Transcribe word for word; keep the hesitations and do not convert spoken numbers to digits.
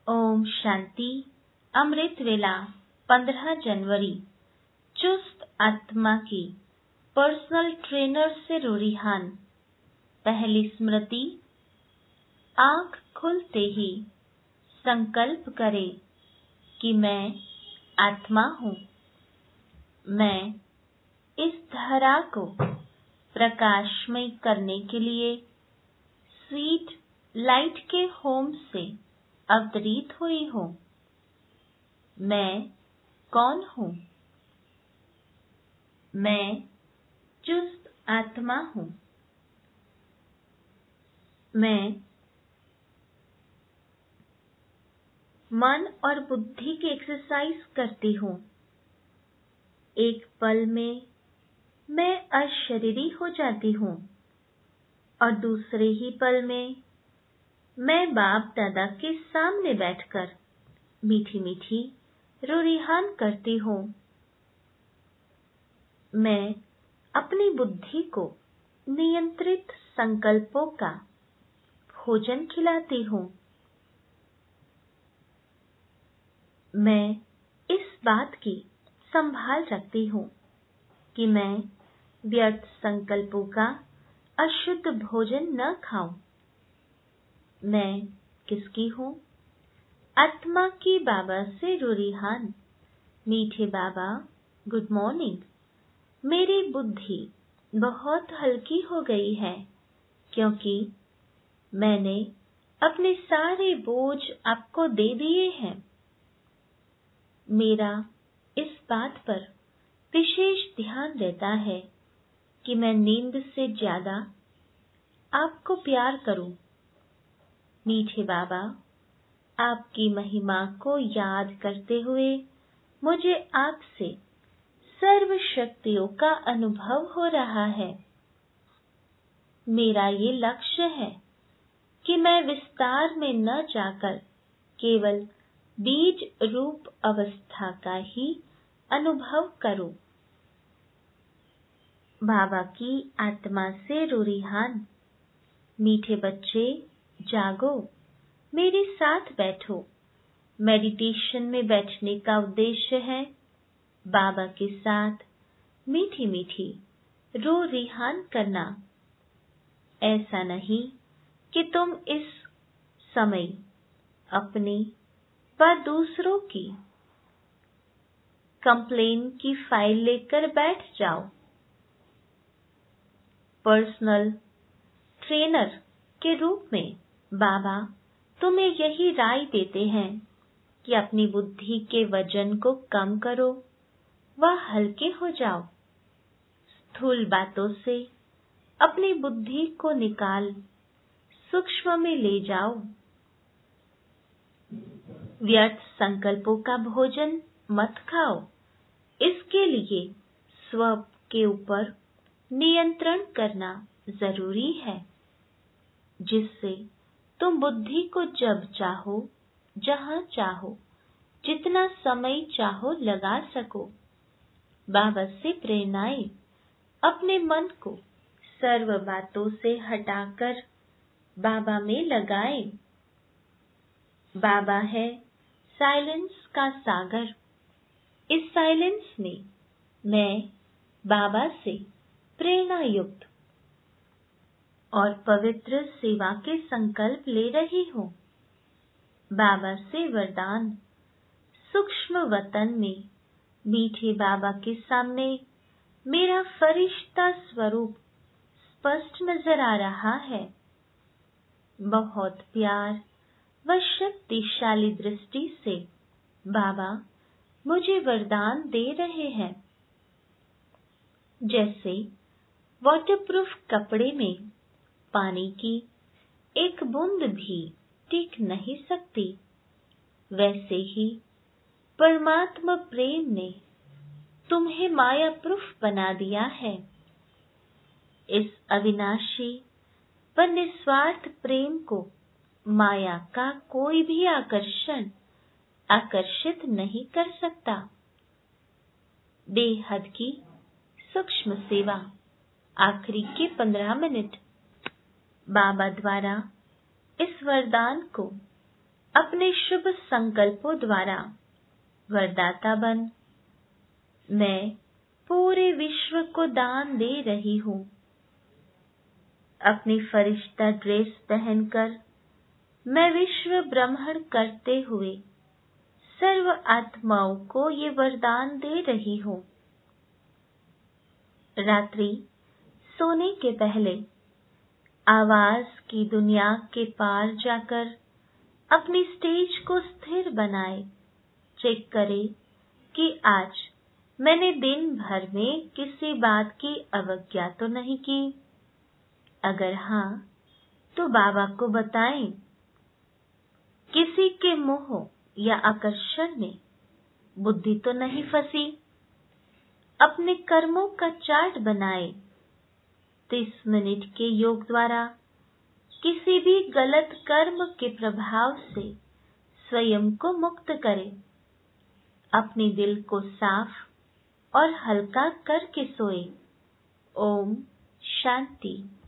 ओम शांति। अमृत वेला पंद्रह जनवरी। चुस्त आत्मा की पर्सनल ट्रेनर से रूरिहान। पहली स्मृति। आँख खुलते ही संकल्प करें कि मैं आत्मा हूँ। मैं इस धरा को प्रकाशमय करने के लिए स्वीट लाइट के होम से अवतरित हुई हूँ। मैं कौन हूँ? मैं चुस्त आत्मा हूँ। मैं मन और बुद्धि की एक्सरसाइज करती हूँ। एक पल में मैं अशरीरी हो जाती हूँ और दूसरे ही पल में मैं बाप दादा के सामने बैठकर मीठी मीठी रूरिहान करती हूँ। मैं अपनी बुद्धि को नियंत्रित संकल्पों का भोजन खिलाती हूँ। मैं इस बात की संभाल रखती हूँ कि मैं व्यर्थ संकल्पों का अशुद्ध भोजन न खाऊं। मैं किसकी हूँ? आत्मा की बाबा से रूरिहान। मीठे बाबा, गुड मॉर्निंग। मेरी बुद्धि बहुत हल्की हो गई है क्योंकि मैंने अपने सारे बोझ आपको दे दिए हैं। मेरा इस बात पर विशेष ध्यान रहता है कि मैं नींद से ज्यादा आपको प्यार करूं। मीठे बाबा, आपकी महिमा को याद करते हुए मुझे आपसे सर्व शक्तियों का अनुभव हो रहा है। मेरा ये लक्ष्य है कि मैं विस्तार में न जाकर केवल बीज रूप अवस्था का ही अनुभव करूं। बाबा की आत्मा से रूरिहान। मीठे बच्चे, जागो, मेरे साथ बैठो। मेडिटेशन में बैठने का उद्देश्य है बाबा के साथ मीठी मीठी रूरिहान करना। ऐसा नहीं कि तुम इस समय अपनी व दूसरों की कंप्लेन की फाइल लेकर बैठ जाओ। पर्सनल ट्रेनर के रूप में बाबा तुम्हें यही राय देते हैं कि अपनी बुद्धि के वजन को कम करो व हल्के हो जाओ। स्थूल बातों से अपनी बुद्धि को निकाल सूक्ष्म में ले जाओ। व्यर्थ संकल्पों का भोजन मत खाओ। इसके लिए स्व के ऊपर नियंत्रण करना जरूरी है, जिससे तुम बुद्धि को जब चाहो, जहाँ चाहो, जितना समय चाहो लगा सको। बाबा से प्रेरणाएं। अपने मन को सर्व बातों से हटाकर बाबा में लगाएं। बाबा है साइलेंस का सागर। इस साइलेंस में मैं बाबा से प्रेरणा युक्त और पवित्र सेवा के संकल्प ले रही हूँ। बाबा से वरदान। सूक्ष्म वतन में मीठे बाबा के सामने मेरा फरिश्ता स्वरूप स्पष्ट नजर आ रहा है। बहुत प्यार व शक्तिशाली दृष्टि से बाबा मुझे वरदान दे रहे हैं। जैसे वाटरप्रूफ कपड़े में पानी की एक बूंद भी टिक नहीं सकती, वैसे ही परमात्मा प्रेम ने तुम्हें माया प्रूफ बना दिया है। इस अविनाशी व निस्वार्थ प्रेम को माया का कोई भी आकर्षण आकर्षित नहीं कर सकता। बेहद की सूक्ष्म सेवा। आखिरी के पंद्रह मिनट। बाबा द्वारा इस वरदान को अपने शुभ संकल्पों द्वारा वरदाता बन। मैं पूरे विश्व को दान दे रही हूँ। अपनी फरिश्ता ड्रेस पहनकर मैं विश्व भ्रमण करते हुए सर्व आत्माओं को ये वरदान दे रही हूँ। रात्रि सोने के पहले आवाज की दुनिया के पार जाकर अपनी स्टेज को स्थिर बनाए। चेक करें कि आज मैंने दिन भर में किसी बात की अवज्ञा तो नहीं की। अगर हाँ, तो बाबा को बताएं। किसी के मोह या आकर्षण में बुद्धि तो नहीं फंसी। अपने कर्मों का चार्ट बनाए। तीस मिनट के योग द्वारा किसी भी गलत कर्म के प्रभाव से स्वयं को मुक्त करें। अपने दिल को साफ और हल्का करके सोए। ओम शांति।